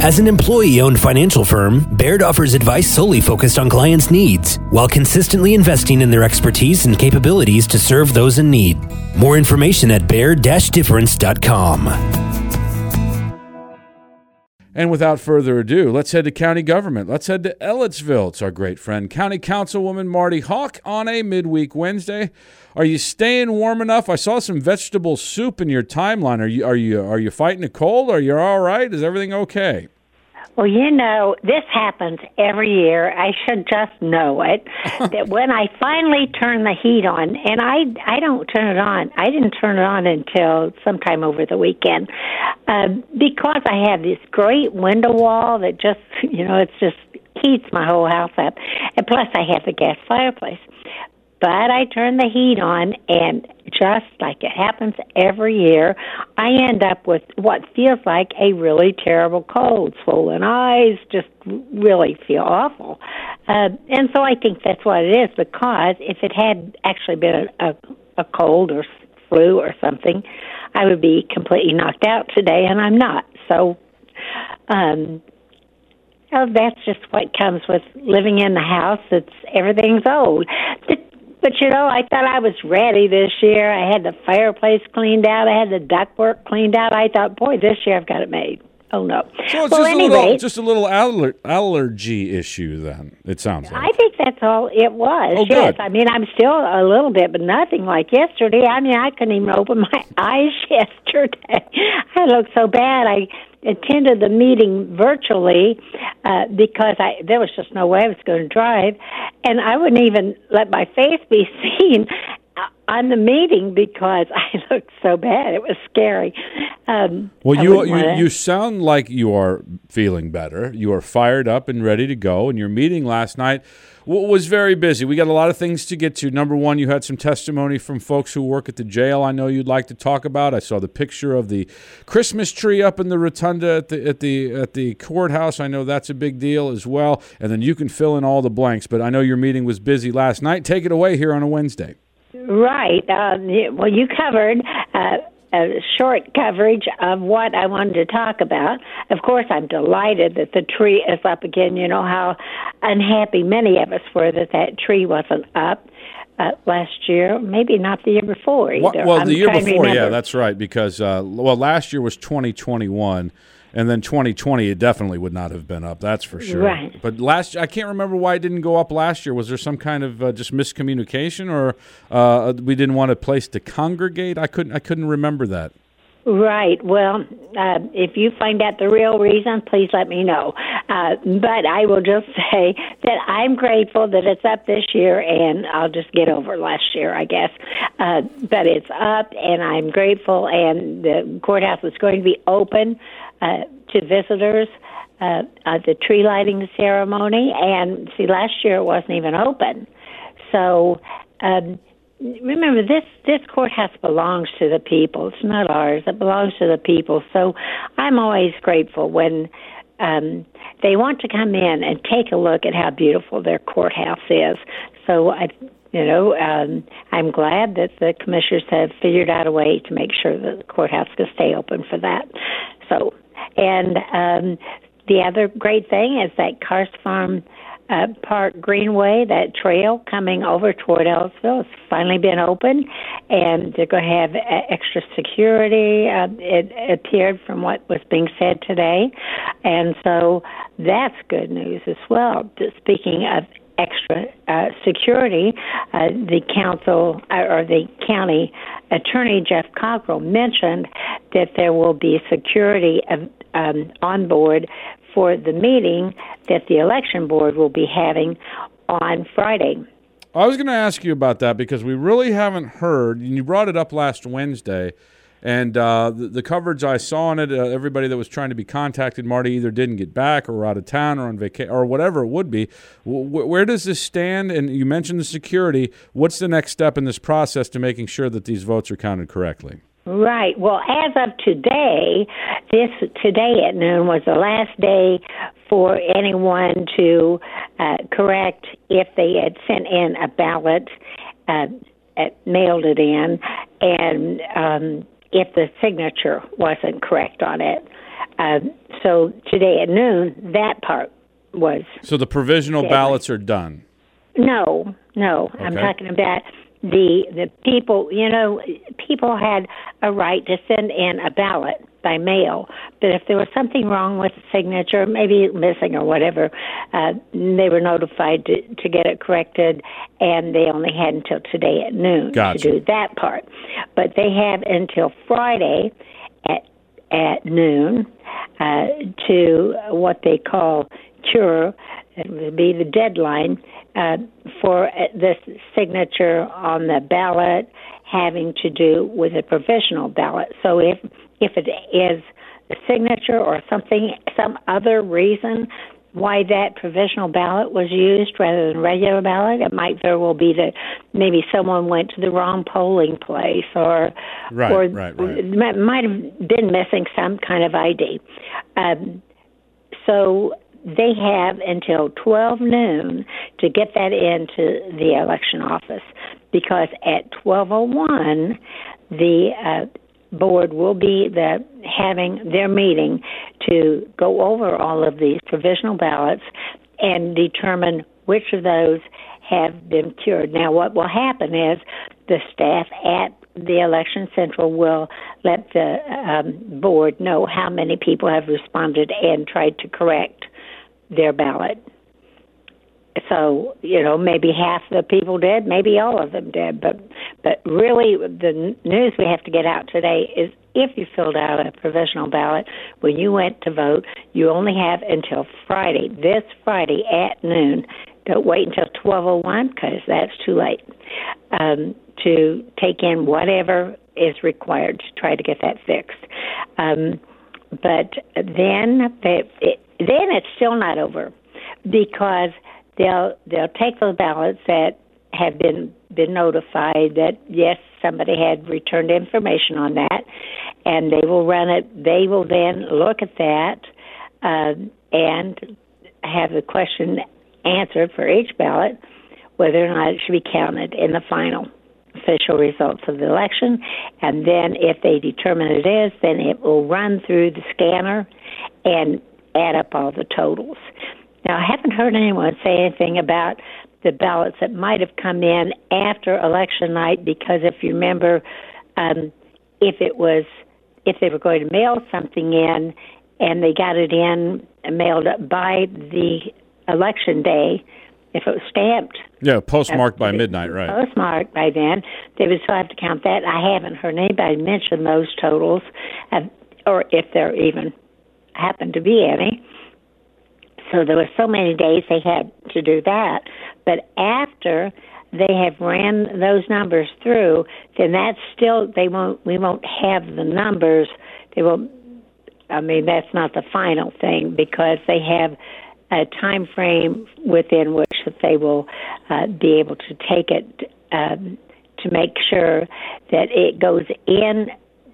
As an employee-owned financial firm, Baird offers advice solely focused on clients' needs, while consistently investing in their expertise and capabilities to serve those in need. More information at baird-difference.com. And without further ado, let's head to county government. Let's head to Ellettsville. It's our great friend, County Councilwoman Marty Hawk, on a midweek Wednesday. Are you staying warm enough? I saw some vegetable soup in your timeline. Are you fighting a cold? Are you all right? Is everything okay? Well, this happens every year. I should just know it, that when I finally turn the heat on, and I don't turn it on. I didn't turn it on until sometime over the weekend, because I have this great window wall that just, it just heats my whole house up. And plus I have the gas fireplace. But I turn the heat on, and just like it happens every year, I end up with what feels like a really terrible cold. Swollen eyes, just really feel awful. And so I think that's what it is, because if it had actually been a cold or flu or something, I would be completely knocked out today, and I'm not. So that's just what comes with living in the house. Everything's old. But, I thought I was ready this year. I had the fireplace cleaned out. I had the ductwork cleaned out. I thought, boy, this year I've got it made. Oh, no. So it's just a little allergy issue then, it sounds like. I think that's all it was, oh, yes. Good. I mean, I'm still a little bit, but nothing like yesterday. I mean, I couldn't even open my eyes yesterday. I looked so bad. I attended the meeting virtually because there was just no way I was going to drive, and I wouldn't even let my face be seen on the meeting because I looked so bad. It was scary. Well, you sound like you are feeling better. You are fired up and ready to go, and your meeting last night was very busy. We got a lot of things to get to. Number one, you had some testimony from folks who work at the jail I know you'd like to talk about. I saw the picture of the Christmas tree up in the rotunda at the courthouse. I know that's a big deal as well. And then you can fill in all the blanks. But I know your meeting was busy last night. Take it away here on a Wednesday. Right. Well, you covered a short coverage of what I wanted to talk about. Of course, I'm delighted that the tree is up again. You know how unhappy many of us were that tree wasn't up last year. Maybe not the year before either. Well, the year before, yeah, that's right. Because, last year was 2021. And then 2020, it definitely would not have been up. That's for sure. Right. But I can't remember why it didn't go up last year. Was there some kind of just miscommunication, or we didn't want a place to congregate? I couldn't remember that. Right. Well, if you find out the real reason, please let me know. But I will just say that I'm grateful that it's up this year, and I'll just get over last year, I guess. But it's up, and I'm grateful, and the courthouse is going to be open to visitors, the tree lighting ceremony. And see, last year it wasn't even open. So remember, this courthouse belongs to the people. It's not ours. It belongs to the people. So I'm always grateful when they want to come in and take a look at how beautiful their courthouse is. So I'm glad that the commissioners have figured out a way to make sure that the courthouse can stay open for that. So, and the other great thing is that Karst Farm Park Greenway, that trail coming over toward Ellettsville, has finally been open, and they're going to have extra security. It appeared from what was being said today, and so that's good news as well. Speaking of extra security, the council or the county attorney Jeff Cockrell mentioned that there will be security on board for the meeting that the election board will be having on Friday. I was going to ask you about that because we really haven't heard, and you brought it up last Wednesday, and the coverage I saw on it, everybody that was trying to be contacted, Marty, either didn't get back or were out of town or on vacation or whatever it would be. Where does this stand? And you mentioned the security. What's the next step in this process to making sure that these votes are counted correctly? Right. Well, as of today, today at noon was the last day for anyone to correct if they had sent in a ballot, mailed it in, and if the signature wasn't correct on it. So today at noon, that part was. So the provisional ballots are done? No. Okay. I'm talking about the people. People had a right to send in a ballot by mail, but if there was something wrong with the signature, maybe missing or whatever, they were notified to get it corrected, and they only had until today at noon to do that part. But they have until Friday at noon to what they call cure. It would be the deadline for the signature on the ballot having to do with a provisional ballot. So if it is a signature or some other reason why that provisional ballot was used rather than regular ballot, it might very well be that maybe someone went to the wrong polling place or might have been missing some kind of ID. So they have until 12 noon to get that into the election office, because at 12:01 the board will be having their meeting to go over all of these provisional ballots and determine which of those have been cured. Now, what will happen is the staff at the Election Central will let the board know how many people have responded and tried to correct their ballot. So, maybe half the people did, maybe all of them did. But really, the news we have to get out today is if you filled out a provisional ballot when you went to vote, you only have until Friday, this Friday at noon. Don't wait until 12:01 because that's too late to take in whatever is required to try to get that fixed. But then it's still not over, because they'll take those ballots that have been notified that yes, somebody had returned information on that, and they will run it. They will then look at that and have the question answered for each ballot whether or not it should be counted in the final official results of the election. And then if they determine it is, then it will run through the scanner and add up all the totals. Now, I haven't heard anyone say anything about the ballots that might have come in after election night, because if you remember, if they were going to mail something in and they got it in and mailed up by the election day, if it was stamped. Yeah, postmarked by midnight, right. Postmarked by then, they would still have to count that. I haven't heard anybody mention those totals, or if there even happened to be any. So there were so many days they had to do that. But after they have ran those numbers through, then that's still, we won't have the numbers. They won't, that's not the final thing, because they have a time frame within which that they will be able to take it to make sure that it goes in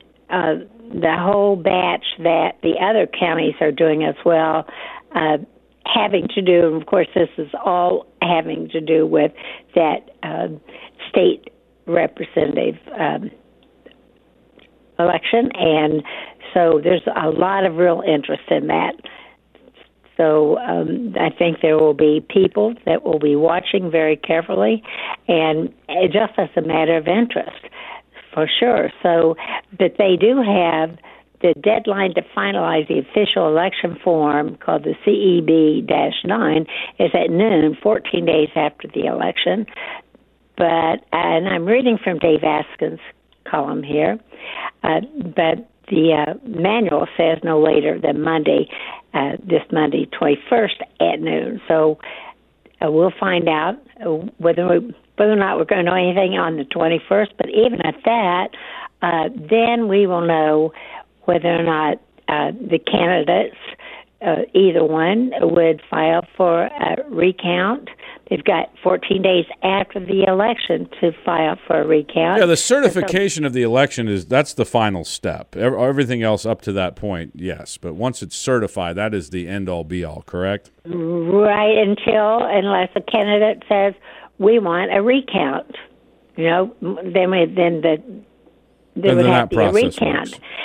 the whole batch that the other counties are doing as well, having to do, and of course this is all having to do with that state representative election, and so there's a lot of real interest in that. So I think there will be people that will be watching very carefully, and just as a matter of interest, for sure. So, but they do have the deadline to finalize the official election form, called the CEB-9, is at noon, 14 days after the election. And I'm reading from Dave Askin's column here, but the manual says no later than Monday, this Monday, 21st at noon. So we'll find out whether or not we're going to know anything on the 21st. But even at that, then we will know whether or not the candidates, either one, would file for a recount. They've got 14 days after the election to file for a recount. Yeah, the certification of the election that's the final step. Everything else up to that point, yes. But once it's certified, that is the end-all, be-all, correct? Right, unless a candidate says, we want a recount. Then there would have to be a recount.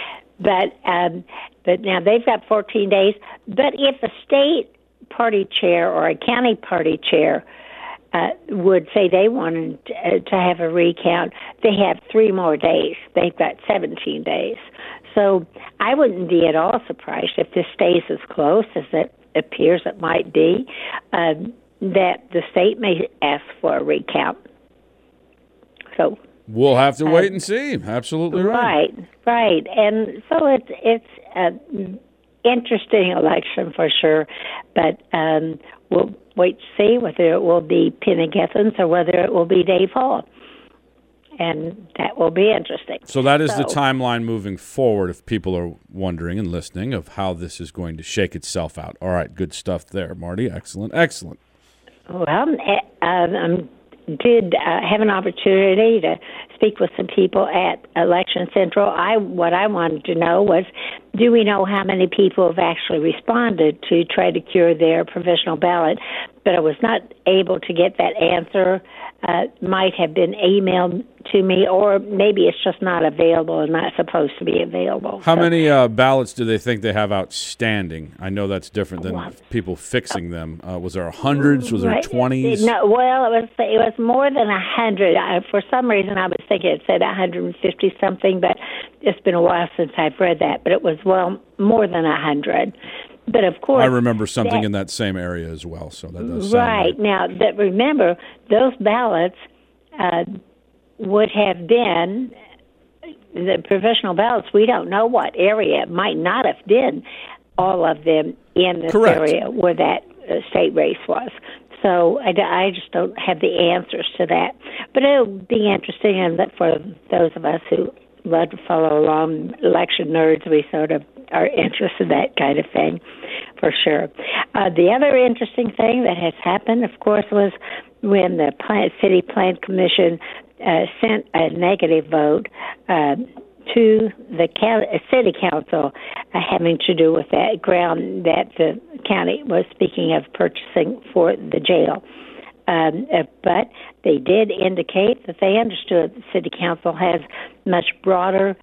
But now they've got 14 days. But if a state party chair or a county party chair would say they wanted to have a recount, they have 3 more days. They've got 17 days. So I wouldn't be at all surprised if this stays as close as it appears it might be, that the state may ask for a recount. So we'll have to wait and see. Absolutely right. Right. And so it's an interesting election for sure, but we'll wait to see whether it will be Penny Gethens or whether it will be Dave Hall. And that will be interesting. So that is the timeline moving forward, if people are wondering and listening, of how this is going to shake itself out. All right, good stuff there, Marty. Excellent. Well, did have an opportunity to speak with some people at Election Central. What I wanted to know was, do we know how many people have actually responded to try to cure their provisional ballot? But I was not able to get that answer. Might have been emailed to me, or maybe it's just not available and not supposed to be available. How many ballots do they think they have outstanding? I know that's different than people fixing them. Was there hundreds? Was there 20s? No, well, it was more than 100. For some reason, I was thinking it said 150 something, but it's been a while since I've read that. But it was more than 100. But of course, I remember something in that same area as well. So that does sound right. Now, remember, those ballots would have been the provisional ballots. We don't know what area. It might not have been all of them in this area where that state race was. So I just don't have the answers to that. But it'll be interesting, and that for those of us who love to follow along, election nerds, we sort of are interested in that kind of thing, for sure. The other interesting thing that has happened, of course, was when the City Plan Commission sent a negative vote to the City Council having to do with that ground that the county was speaking of purchasing for the jail. But they did indicate that they understood the City Council has much broader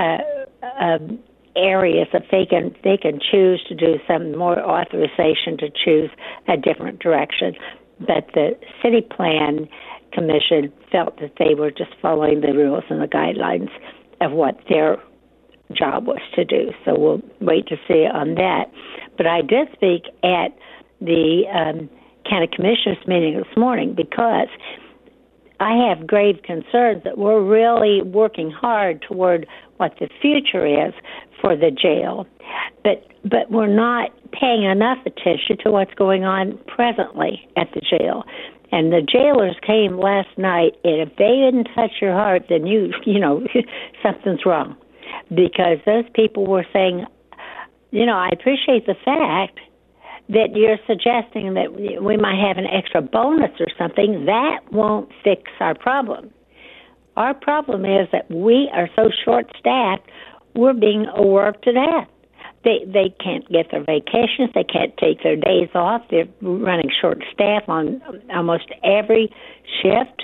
areas that they can choose to do some more authorization to choose a different direction. But the City Plan Commission felt that they were just following the rules and the guidelines of what their job was to do. So we'll wait to see on that. But I did speak at the County Commissioners meeting this morning because I have grave concerns that we're really working hard toward what the future is for the jail, but we're not paying enough attention to what's going on presently at the jail. And the jailers came last night, and if they didn't touch your heart, then you know something's wrong, because those people were saying, I appreciate the fact that you're suggesting that we might have an extra bonus or something. That won't fix our problem. Our problem is that we are so short-staffed, we're being worked to death. They can't get their vacations. They can't take their days off. They're running short staff on almost every shift.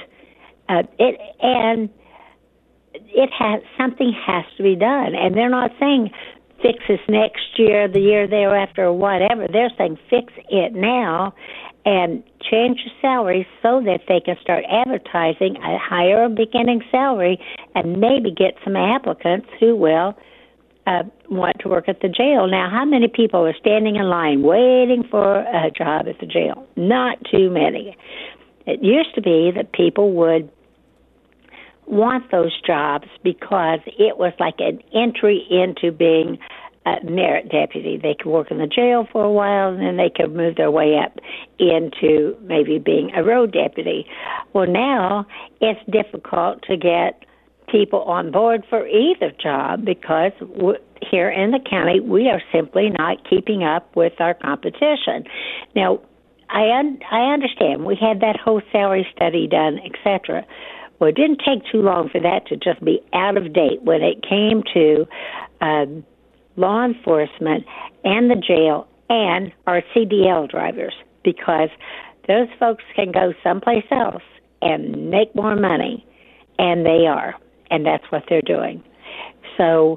Something has to be done. And they're not saying fix this next year, the year thereafter, or whatever. They're saying fix it now and change the salary so that they can start advertising a higher beginning salary and maybe get some applicants who will want to work at the jail. Now, how many people are standing in line waiting for a job at the jail? Not too many. It used to be that people would want those jobs because it was like an entry into being a merit deputy. They could work in the jail for a while, and then they could move their way up into maybe being a road deputy. Well, now it's difficult to get people on board for either job because here in the county we are simply not keeping up with our competition. Now, I understand we had that whole salary study done, etc. Well, it didn't take too long for that to just be out of date when it came to law enforcement and the jail and our CDL drivers, because those folks can go someplace else and make more money, and they are. And that's what they're doing. So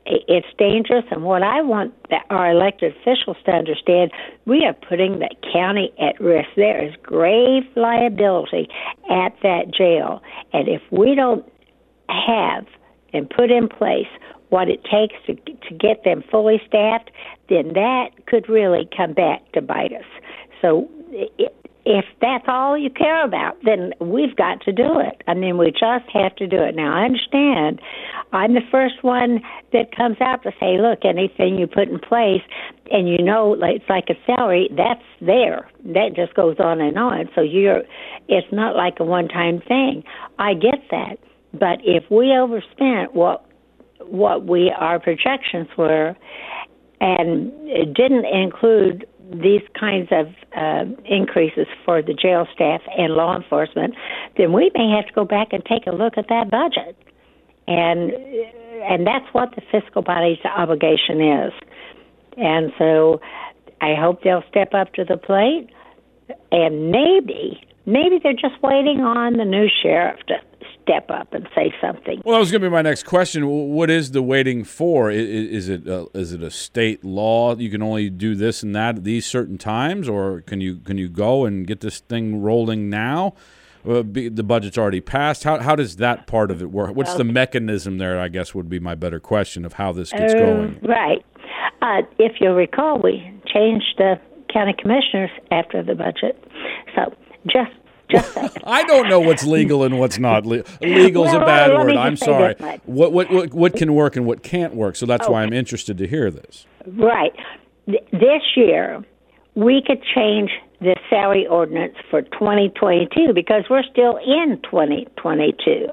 it's dangerous, and what I want our elected officials to understand, we are putting the county at risk. There is grave liability at that jail, and if we don't have and put in place what it takes to get them fully staffed, then that could really come back to bite us. So if that's all you care about, then we've got to do it. I mean, we just have to do it. Now, I understand I'm the first one that comes out to say, look, anything you put in place, and it's like a salary, that's there. That just goes on and on. So it's not like a one-time thing. I get that. But if we overspent what our projections were, and it didn't include these kinds of increases for the jail staff and law enforcement, then we may have to go back and take a look at that budget. And that's what the fiscal body's obligation is. And so I hope they'll step up to the plate, and maybe they're just waiting on the new sheriff to step up and say something. Well, that was going to be my next question. What is the waiting for? Is it a state law? You can only do this and that at these certain times, or can you go and get this thing rolling now? The budget's already passed. How does that part of it work? What's the mechanism there, I guess, would be my better question of how this gets going. Right. If you'll recall, we changed the county commissioners after the budget. So just I don't know what's legal and what's not legal. Legal's a bad word. I'm sorry. What can work and what can't work? So that's why I'm interested to hear this. Right. This year, we could change the salary ordinance for 2022 because we're still in 2022.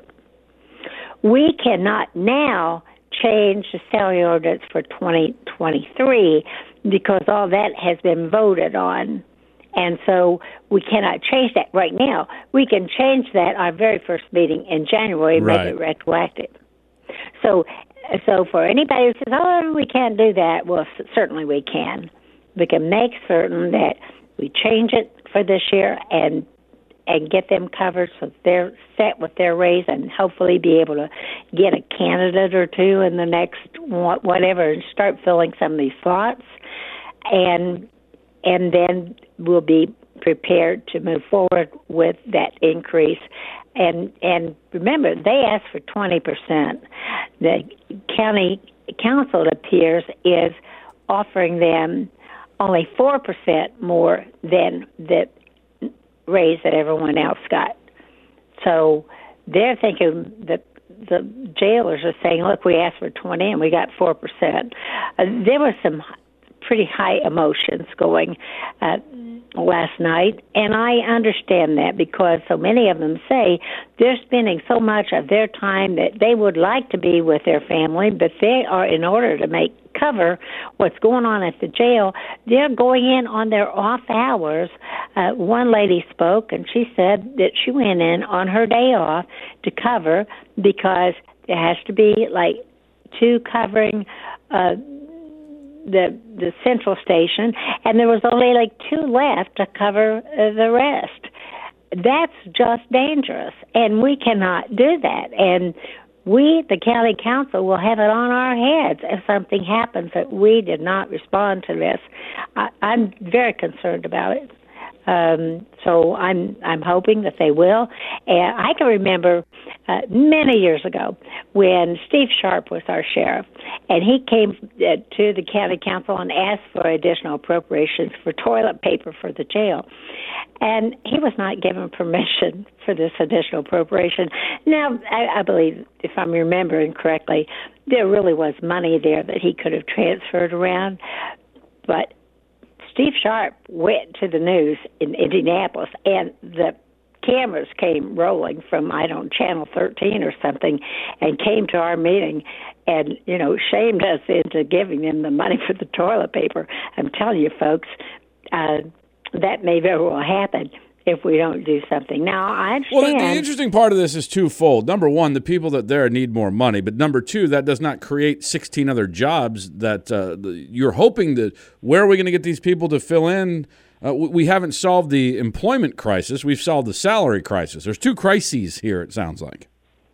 We cannot now change the salary ordinance for 2023 because all that has been voted on. And so we cannot change that right now. We can change that our very first meeting in January and make it retroactive. So for anybody who says, oh, we can't do that, well, certainly we can. We can make certain that we change it for this year and get them covered so they're set with their raise and hopefully be able to get a candidate or two in the next whatever and start filling some of these slots. And then we'll be prepared to move forward with that increase. And remember, they asked for 20%. The county council, it appears, is offering them only 4% more than the raise that everyone else got. So they're thinking that the jailers are saying, look, we asked for 20 and we got 4%. There was some pretty high emotions going last night, and I understand that because so many of them say they're spending so much of their time that they would like to be with their family, but they are, in order to cover what's going on at the jail, they're going in on their off hours. One lady spoke, and she said that she went in on her day off to cover because there has to be like two covering the central station, and there was only like two left to cover the rest. That's just dangerous, and we cannot do that. And we, the county council, will have it on our heads if something happens that we did not respond to this. I'm very concerned about it. So I'm hoping that they will. And I can remember many years ago when Steve Sharp was our sheriff, and he came to the county council and asked for additional appropriations for toilet paper for the jail. And he was not given permission for this additional appropriation. Now, I believe, if I'm remembering correctly, there really was money there that he could have transferred around, but Steve Sharp went to the news in Indianapolis, and the cameras came rolling from, Channel 13 or something, and came to our meeting and, shamed us into giving them the money for the toilet paper. I'm telling you, folks, that may very well happen if we don't do something. Now, I understand. Well, the interesting part of this is twofold. Number one, the people that there need more money. But number two, that does not create 16 other jobs that you're hoping that, where are we going to get these people to fill in? We haven't solved the employment crisis. We've solved the salary crisis. There's two crises here, it sounds like.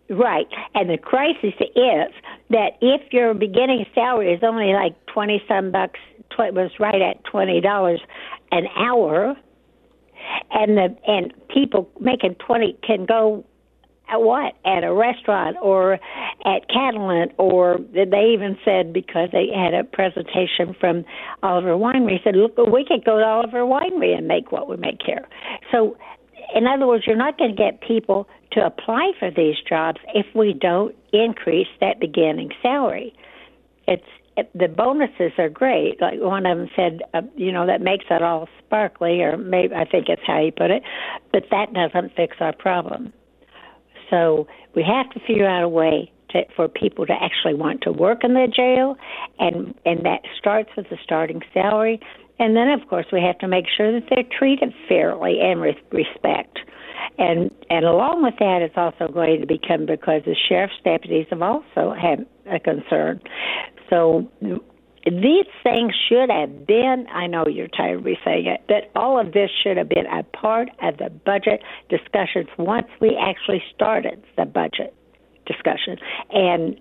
Right. And the crisis is that if your beginning salary is only like 20-some bucks, was right at $20 an hour, and people making 20 can go at a restaurant or at Catalent, or they even said, because they had a presentation from Oliver Winery, said, look, we could go to Oliver Winery and make what we make here. So, in other words, you're not going to get people to apply for these jobs if we don't increase that beginning salary. The bonuses are great. Like one of them said, that makes it all sparkly, or maybe I think it's how you put it, but that doesn't fix our problem. So we have to figure out a way for people to actually want to work in the jail, and that starts with the starting salary. And then, of course, we have to make sure that they're treated fairly and with respect. And along with that, it's also going to become, because the sheriff's deputies have also had a concern. So these things should have been, I know you're tired of me saying it, but all of this should have been a part of the budget discussions once we actually started the budget discussion. And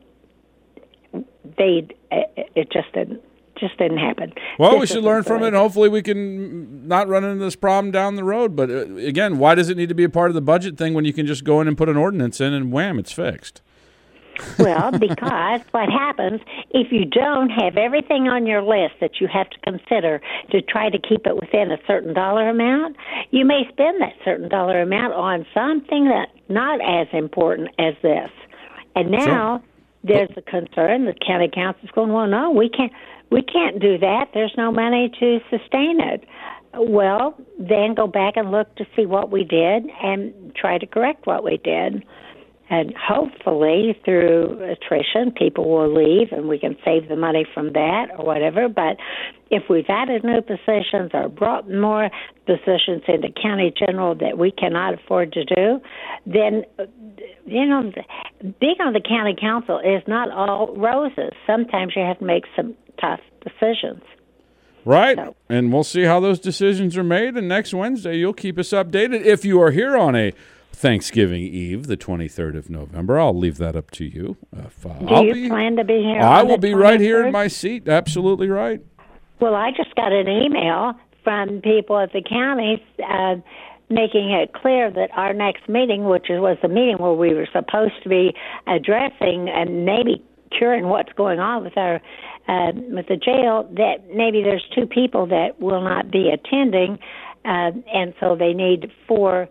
it just didn't happen. Well, we should learn from it, and hopefully we can not run into this problem down the road. But again, why does it need to be a part of the budget thing when you can just go in and put an ordinance in and wham, it's fixed? Well, because what happens if you don't have everything on your list that you have to consider to try to keep it within a certain dollar amount, you may spend that certain dollar amount on something that's not as important as this. And now there's a concern. The county council's going, well, no, we can't do that. There's no money to sustain it. Well, then go back and look to see what we did and try to correct what we did. And hopefully, through attrition, people will leave and we can save the money from that or whatever. But if we've added new positions or brought more positions into county general that we cannot afford to do, then, being on the county council is not all roses. Sometimes you have to make some tough decisions. Right, and we'll see how those decisions are made. And next Wednesday, you'll keep us updated. If you are here on a Thanksgiving Eve, the 23rd of November. I'll leave that up to you. Do you plan to be here? I will be right here in my seat. Absolutely right. Well, I just got an email from people at the county making it clear that our next meeting, which was the meeting where we were supposed to be addressing and maybe curing what's going on with our with the jail, that maybe there's 2 people that will not be attending, and so they need 4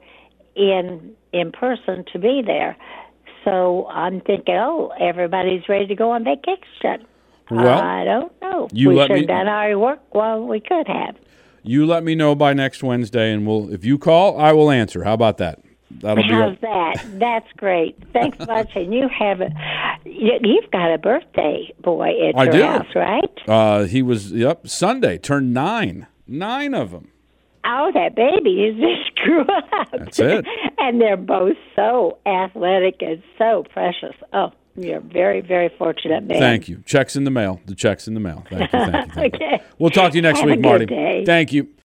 in person to be there. So I'm thinking, everybody's ready to go on vacation. Well, I don't know. We should have done our work while we could have. You let me know by next Wednesday, and if you call, I will answer. How about that? How's that? That's great. Thanks much. And you've got a birthday boy at your house, right? He was, Sunday, turned 9. 9 of them. Oh, that baby is just grew up. That's it. And they're both so athletic and so precious. Oh, you're very, very fortunate, man. Thank you. Check's in the mail. The check's in the mail. Thank you. Okay. We'll talk to you next week, Marty. Good day. Thank you.